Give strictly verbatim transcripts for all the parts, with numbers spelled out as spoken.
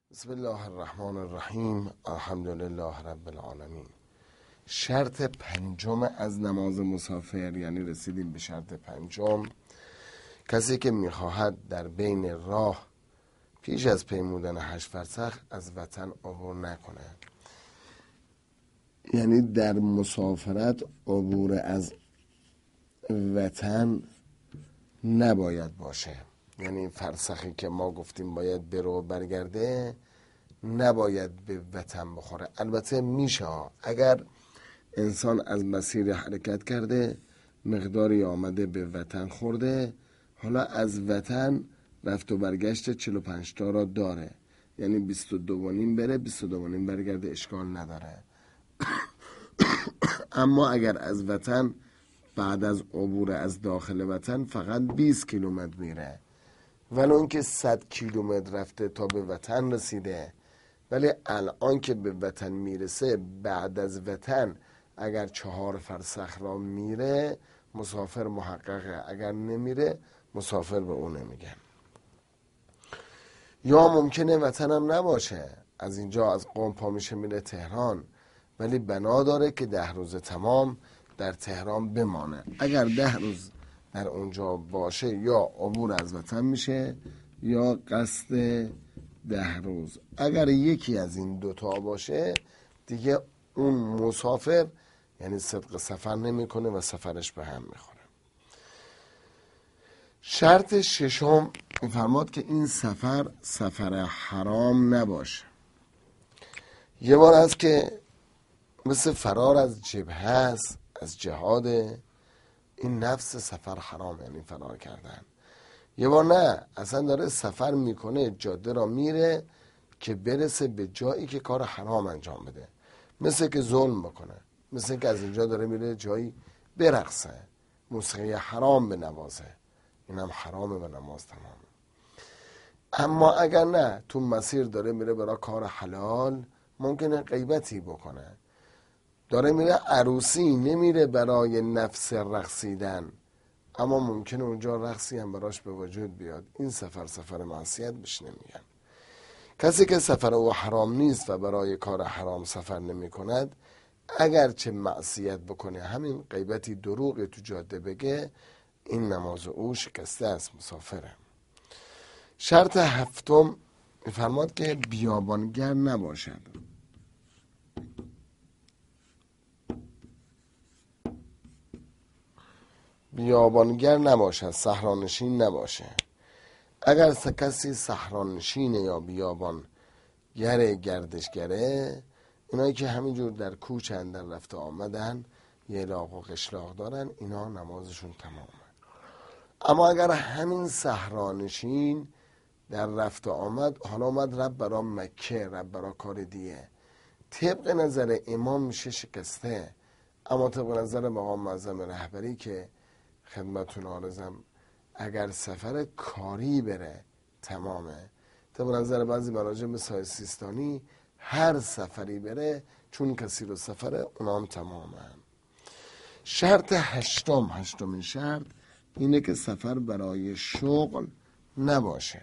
بسم الله الرحمن الرحیم. الحمدلله رب العالمین. شرط پنجم از نماز مسافر، یعنی رسیدیم به شرط پنجم. کسی که میخواهد در بین راه پیش از پیمودن هشت فرسخ از وطن عبور نکنه، یعنی در مسافرت عبور از وطن نباید باشه. یعنی فرسخی که ما گفتیم باید بره و برگرده نباید به وطن بخوره. البته میشه اگر انسان از مسیر حرکت کرده مقداری آمده به وطن خورده، حالا از وطن رفت و برگشت چهل و پنج تا را داره، یعنی بیست و دو و نیم بره بیست و دو و نیم برگرده، اشکال نداره. اما اگر از وطن بعد از عبور از داخل وطن فقط بیست کیلومتر میره، ولی اون که صد کیلومتر رفته تا به وطن رسیده، ولی الان که به وطن میرسه بعد از وطن اگر چهار فرسخ را میره مسافر محققه، اگر نمیره مسافر به اون نمیگن. یا ممکنه وطن هم نباشه، از اینجا از قم پا میشه میره تهران، ولی بنا داره که ده روز تمام در تهران بمانه. اگر ده روز در اونجا باشه یا عبور از وطن میشه یا قصد ده روز. اگر یکی از این دوتا باشه دیگه اون مسافر یعنی صدق سفر نمیکنه و سفرش به هم میخوره. شرط ششم میفرماد که این سفر سفر حرام نباشه. یه بار هست که مثل فرار از جبهه هست، از جهاد، این نفس سفر حرام، یعنی فرار کردن. یه بار نه، اصلا داره سفر میکنه، جاده را میره که برسه به جایی که کار حرام انجام بده، مثل که ظلم بکنه، مثل که از اینجا داره میره جایی برقصه، موسیقی حرام بنوازه، این هم حرامه و نماز تمامه. اما اگر نه، تو مسیر داره میره برای کار حلال، ممکنه غیبتی بکنه، داره میره عروسی، نمیره برای نفس رقصیدن، اما ممکنه اونجا رقصی هم براش به وجود بیاد، این سفر سفر معصیت بهش نمیگن. کسی که سفر او حرام نیست و برای کار حرام سفر نمی کند، اگر چه معصیت بکنه، همین غیبتی دروغی تو جاده بگه، این نماز او شکسته است، مسافره. شرط هفتم میفرماد که بیابانگر نباشد. بیابانگر نباشد، صحرانشین نباشه. اگر کسی صحرانشینه یا بیابان گره، گردشگره، اینایی که همینجور در کوچه اندر رفته آمدن، یه لاغ و قشلاق دارن، اینا نمازشون تمامه. اما اگر همین صحرانشین در رفته آمد، حالا آمد رب برا مکه، رب برا کار دیگه، طبق نظر امام میشه شکسته. اما طبق نظر مقام معظم رهبری که خدمتون عارضم، اگر سفر کاری بره تمامه. طبق نظر بعضی مراجع مثل سیستانی هر سفری بره چون کثیر السفره اونا هم تمامه. شرط هشتم، هشتمین شرط اینه که سفر برای شغل نباشه.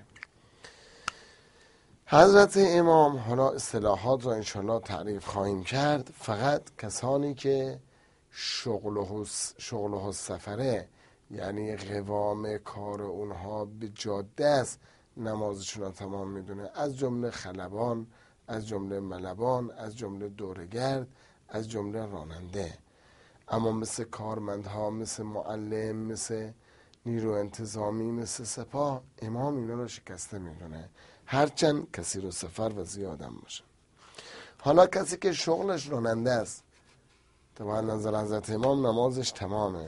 حضرت امام، حالا اصطلاحات را انشالله تعریف خواهیم کرد، فقط کسانی که شغل و سفره، یعنی قوام کار اونها به جاده است، نمازشون را تمام میدونه، از جمله خلبان، از جمله ملبان، از جمله دورگرد، از جمله راننده. اما مثل کارمندها، مثل معلم، مثل نیرو انتظامی، مثل سپاه، امام اینا رو شکسته میدونه، هرچند کثیر السفر و زیادم باشه. حالا کسی که شغلش راننده است، طبعا نظر حضرت امام نمازش تمامه.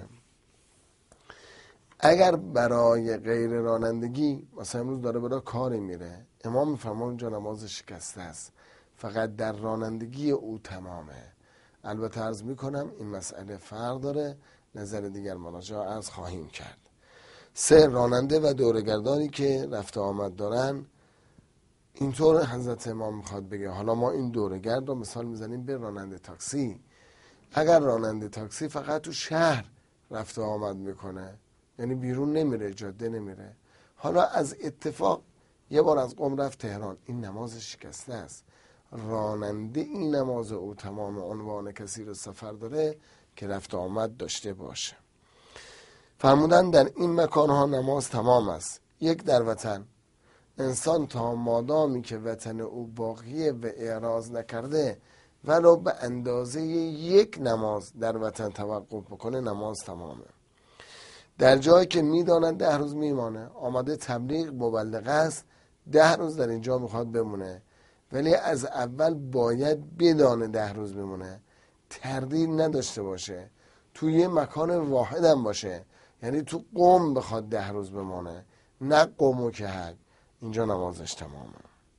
اگر برای غیر رانندگی، مثلا امروز داره برای کاری میره، امام میفرماید اونجا نمازش شکسته است، فقط در رانندگی او تمامه. البته عرض میکنم این مسئله فرق داره، نظر دیگر مراجع عرض خواهیم کرد. سه، راننده و دورگردانی که رفت آمد دارن، اینطور حضرت امام میخواد بگه. حالا ما این دورگرد رو مثال میزنیم به راننده تاکسی. اگر راننده تاکسی فقط تو شهر رفت آمد میکنه، یعنی بیرون نمیره، جاده نمیره، حالا از اتفاق یه بار از قم رفت تهران، این نماز شکسته است. راننده این نماز او تمام عنوان کسی رو سفر داره که رفت آمد داشته باشه. فرمودن در این مکانها نماز تمام است. یک در وطن، انسان تا مادامی که وطن او باقیه و اعراض نکرده ولو به اندازه یک نماز در وطن توقف بکنه نماز تمامه. در جایی که میداند ده روز میمانه، آمده تبلیغ مبلغ است، ده روز در اینجا میخواد بمونه، ولی از اول باید بدانه ده روز بمونه، تردید نداشته باشه، توی یه مکان واحد هم باشه، یعنی تو قم بخواد ده روز بمونه، نه قم و کهک، اینجا نمازش تمامه.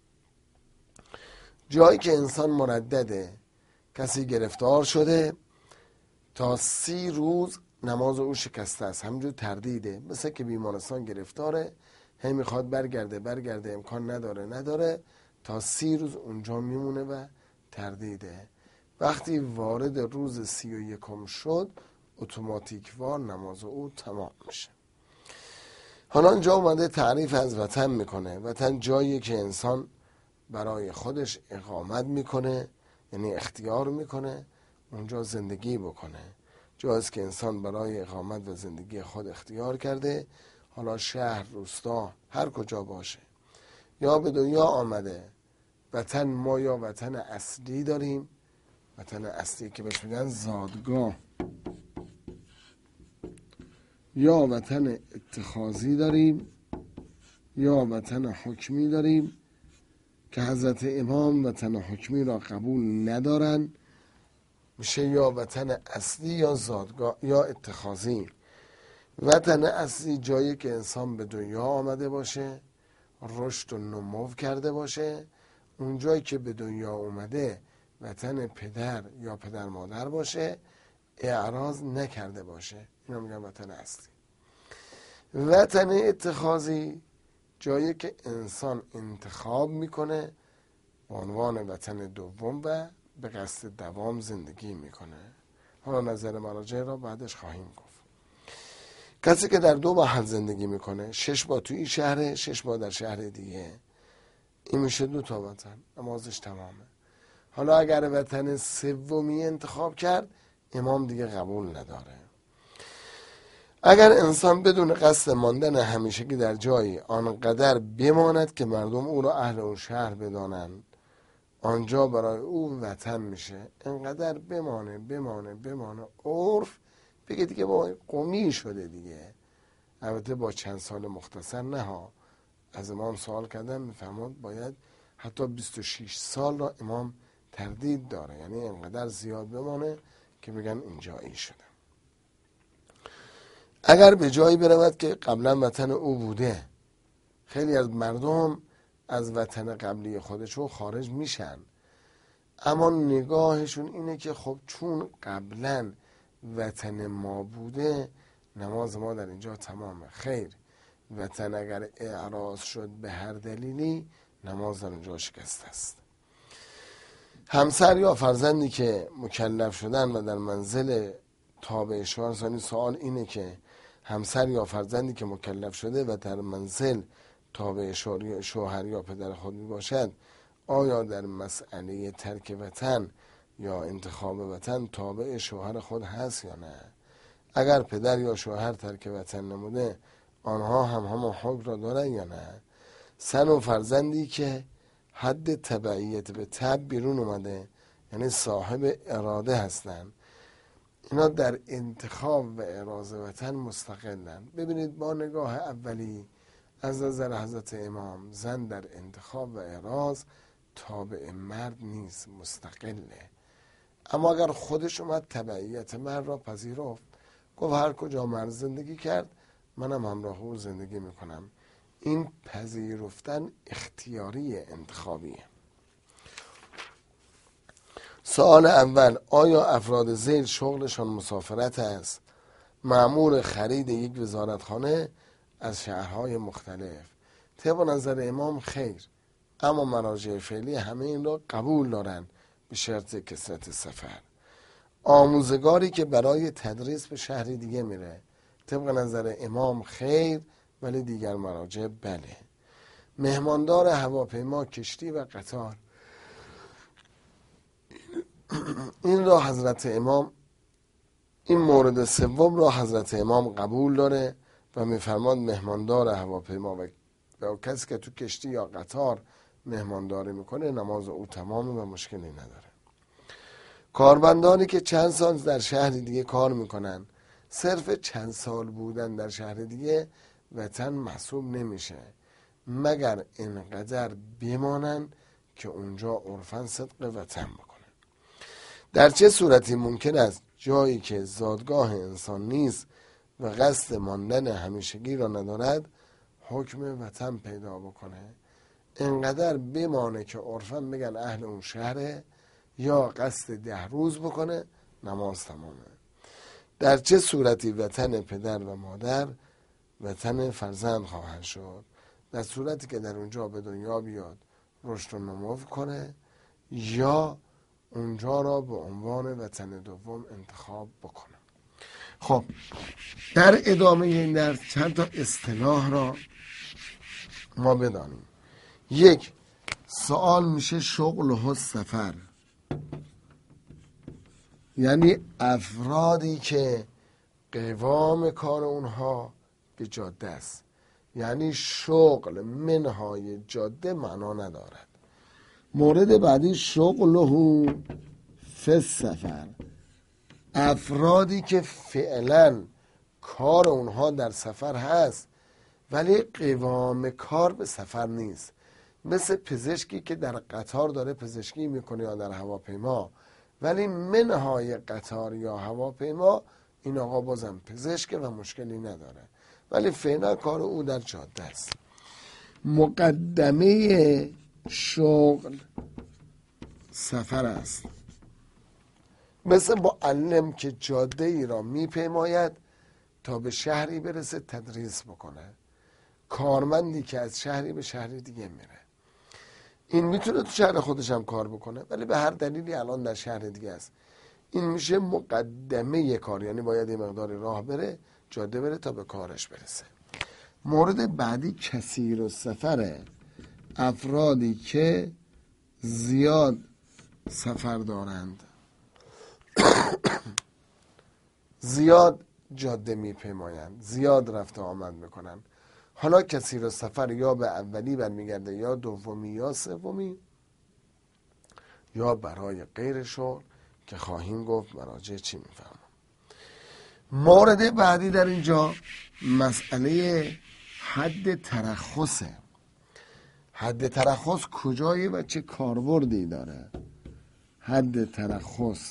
جایی که انسان مردده، کسی گرفتار شده، تا سی روز نماز او شکسته است، همینجور تردیده، مثل که بیمارستان گرفتاره، هم میخواد برگرده برگرده امکان نداره نداره تا سی روز اونجا میمونه و تردیده. وقتی وارد روز سی و یکم شد اتوماتیک وار نماز او تمام میشه. حالا اینجا اومده تعریف از وطن میکنه. وطن جایی که انسان برای خودش اقامت میکنه، یعنی اختیار میکنه اونجا زندگی بکنه. جاییست که انسان برای اقامت و زندگی خود اختیار کرده، حالا شهر، روستا، هر کجا باشه، یا به دنیا آمده. وطن ما یا وطن اصلی داریم، وطن اصلی که بهش میگن زادگاه، یا وطن اتخاذی داریم، یا وطن حکمی داریم که حضرت امام وطن حکمی را قبول ندارن، میشه یا وطن اصلی یا زادگاه یا اتخاذی. وطن اصلی جایی که انسان به دنیا آمده باشه، رشد و نمو کرده باشه، اون جایی که به دنیا اومده وطن پدر یا پدر مادر باشه، اعراض نکرده باشه، اینا میگن وطن اصلی. وطن اتخاذی جایی که انسان انتخاب میکنه به عنوان وطن دوم و به قصد دوام زندگی میکنه. حالا نظر مراجع را بعدش خواهیم گفت. کسی که در دو محل زندگی میکنه، شش ماه توی این شهره، شش ماه در شهر دیگه، این میشه دو تا وطن، نمازش تمامه. حالا اگر وطن سومی انتخاب کرد، امام دیگه قبول نداره. اگر انسان بدون قصد ماندن همیشگی در جایی آنقدر بماند که مردم او را اهل اون شهر بدانند، آنجا برای او وطن میشه. انقدر بمانه بمانه بمانه عرف بگه دیگه با قومی شده دیگه. البته با چند سال مختصر نه ها. از امام سوال کردن میفهمد باید حتی بیست و شش سال را امام تردید داره، یعنی انقدر زیاد بمانه که بگن اینجایی شده. اگر به جایی برود که قبلا وطن او بوده، خیلی از مردم از وطن قبلی خودشون خارج میشن، اما نگاهشون اینه که خب چون قبلا وطن ما بوده نماز ما در اینجا تمامه. خیر، وطن اگر اعراض شد به هر دلیلی نماز در اینجا شکست است. همسر یا فرزندی که مکلف شدن و در منزل تابع شوهر، ثانی سوال اینه که همسر یا فرزندی که مکلف شده و در منزل تابع شوهر یا پدر خود می باشد، آیا در مسئله ترک وطن یا انتخاب وطن تابع شوهر خود هست یا نه؟ اگر پدر یا شوهر ترک وطن نموده، آنها هم همون حکم را دارن یا نه؟ زن و فرزندی که حد تبعیت به تبع بیرون اومده، یعنی صاحب اراده هستن، اینا در انتخاب و اعراض وطن مستقلن. ببینید با نگاه اولی از نظر حضرت امام زن در انتخاب و اعراض تابع مرد نیست، مستقله. اما اگر خودش اومد تبعیت مرد را پذیرفت، گفت هر کجا مرد زندگی کرد منم همراه او زندگی میکنم، این پذیرفتن اختیاری انتخابیه. سوال اول، آیا افراد ذیل شغلشان مسافرت است؟ مأمور خرید یک وزارتخانه از شهرهای مختلف. طبق نظر امام خیر، اما مراجع فعلی همه این را قبول دارن به شرط کثرت سفر. آموزگاری که برای تدریس به شهر دیگه میره، طبق نظر امام خیر، ولی دیگر مراجع بله. مهماندار هواپیما، کشتی و قطار. این را حضرت امام این مورد سوم را حضرت امام قبول داره و میفرماد مهماندار هواپیما و, و کسی که تو کشتی یا قطار مهمانداری میکنه نماز او تمامه و مشکلی نداره. کارمندانی که چند سال در شهر دیگه کار میکنن، صرف چند سال بودن در شهر دیگه وطن محسوب نمیشه مگر اینقدر بمانن که اونجا عرفاً صدق وطن بکنن. در چه صورتی ممکن است جایی که زادگاه انسان نیست و قصد ماندن همیشگی را ندارد حکم وطن پیدا بکنه؟ اینقدر بمانه که عرفاً بگن اهل اون شهره یا قصد ده روز بکنه نماز تمامه. در چه صورتی وطن پدر و مادر وطن فرزند خواهد شد؟ در صورتی که در اونجا به دنیا بیاد، رشد و نمو کنه یا اونجا را به عنوان وطن دوم انتخاب بکنه. خب در ادامه این درس چند تا اصطلاح را ما بدانیم. یک، سوال میشه شغل و سفر، یعنی افرادی که قوام کار اونها به جاده است، یعنی شغل منهای جاده معنا ندارد. مورد بعدی شغله فی السفر، افرادی که فعلا کار اونها در سفر هست ولی قوام کار به سفر نیست، مثل پزشکی که در قطار داره پزشکی میکنه یا در هواپیما ولی منهای قطار یا هواپیما این آقا بازم پزشکه و مشکلی نداره ولی فعلا کار او در جاده است. مقدمه شغل سفر است، مثل معلم که جاده ای را میپیماید تا به شهری برسه تدریس بکنه، کارمندی که از شهری به شهری دیگه میره. این میتونه تو شهر خودش هم کار بکنه ولی به هر دلیلی الان در شهر دیگه است. این میشه مقدمه کار، یعنی باید یه مقداری راه بره، جاده بره تا به کارش برسه. مورد بعدی کثیر السفره، افرادی که زیاد سفر دارند، زیاد جاده میپیمایند، زیاد رفت آمد میکنند. حالا کثیر السفر یا به اولی برمیگرده یا دومی یا سومی یا برای غیر شغل که خواهیم گفت مراجع چی میفهمم. مورد بعدی در اینجا مسئله حد ترخصه. حد ترخص کجایی و چه کاربردی داره؟ حد ترخص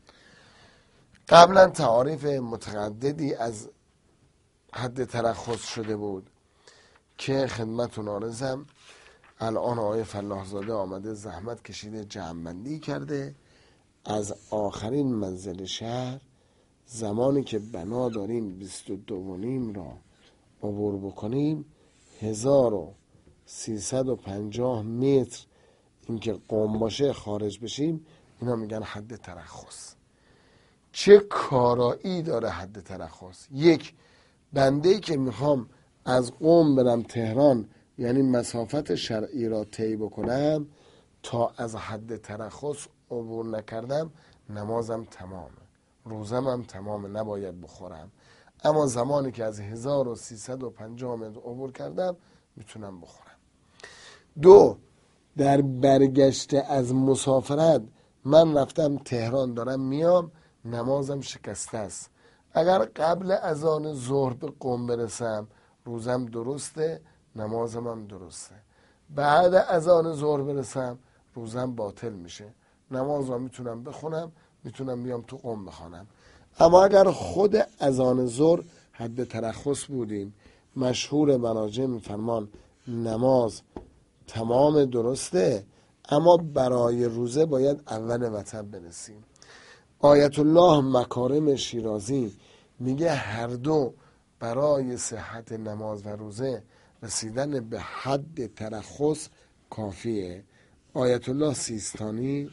قبلا تعاریف متعددی از حد ترخص شده بود که خدمتتون عرضم. الان آقای فلاحزاده آمده زحمت کشیده جمع‌بندی کرده از آخرین منزل شهر زمانی که بنا داریم بیست و دو و نیم را عبور بکنیم هزار و سیصد و پنجاه متر اینکه قم باشه خارج بشیم، اینا میگن حد ترخص. چه کارایی داره حد ترخص؟ یک، بنده‌ای که میخوام از قم برم تهران یعنی مسافت شرعی را طی بکنم تا از حد ترخص عبور نکردم نمازم تمامه، روزم هم تمامه، نباید بخورم. اما زمانی که از هزار و سیصد و پنجاه متر عبور کردم میتونم بخورم. دو، در برگشت از مسافرت من رفتم تهران دارم میام نمازم شکسته است. اگر قبل اذان ظهر به قم برسم روزم درسته، نمازم هم درسته. بعد اذان ظهر برسم روزم باطل میشه، نمازم میتونم بخونم، میتونم بیام تو قم بخونم. اما اگر خود اذان ظهر حد ترخص بودیم، مشهور مراجع میفرمان نماز تمام درسته اما برای روزه باید اول وتر برسیم. آیت الله مکارم شیرازی میگه هر دو برای صحت نماز و روزه رسیدن به حد ترخص کافیه. آیت الله سیستانی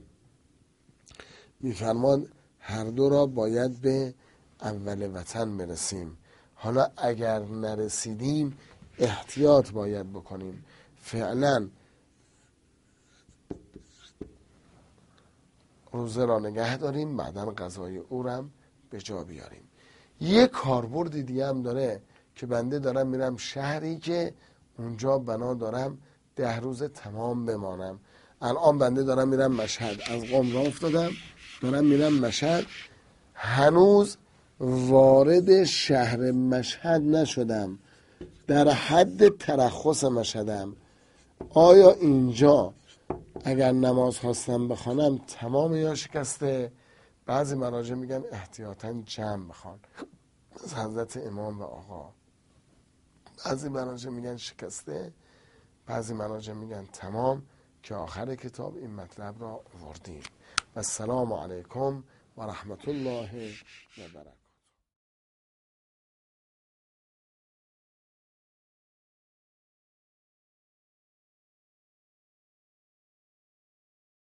میفرماد هر دو را باید به اول وطن برسیم. حالا اگر نرسیدیم احتیاط باید بکنیم. فعلا روزه را نگه داریم، بعدا غذای او را به جا بیاریم. یک کاربرد دیگه هم داره که بنده دارم میرم شهری که اونجا بنا دارم ده روز تمام بمانم. الان بنده دارم میرم مشهد، از قم راه افتادم دارم میرم مشهد، هنوز وارد شهر مشهد نشدم، در حد ترخص مشهدم. آیا اینجا اگر نماز خواستم بخوانم تمام یا شکسته؟ بعضی مراجع میگن احتیاطاً جمع بخوان، حضرت امام و آقا. بعضی مراجع میگن شکسته، بعضی مراجع میگن تمام، که آخر کتاب این مطلب را آوردیم. و السلام علیکم و رحمت الله و برکاته.